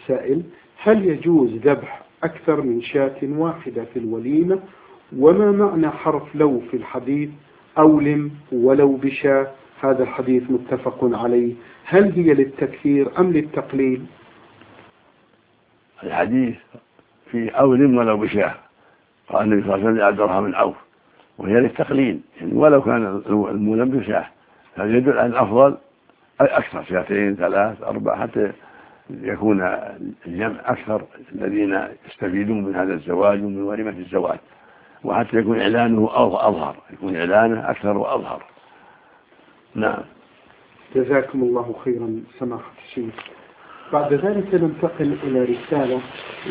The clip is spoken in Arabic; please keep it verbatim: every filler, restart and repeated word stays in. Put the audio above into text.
السائل: هل يجوز ذبح أكثر من شاة واحدة في الوليمة؟ وما معنى حرف لو في الحديث أولم ولو بشاة؟ هذا الحديث متفق عليه، هل هي للتكثير أم للتقليل؟ الحديث في أولم ولو بشاة، قال النبي صلى الله عليه وسلم لعبد الرحمن بن عوف، وهي للتقليل يعني ولو كان المولم بشاة، هذا يدل على الأفضل أكثر، شاتين ثلاث أربع، حتى يكون الجمع أكثر الذين يستفيدون من هذا الزواج ومن وليمة الزواج، وحتى يكون إعلانه أظهر، يكون إعلانه أكثر وأظهر. نعم. جزاكم الله خيرا سماحة الشيخ. بعد ذلك ننتقل إلى رسالة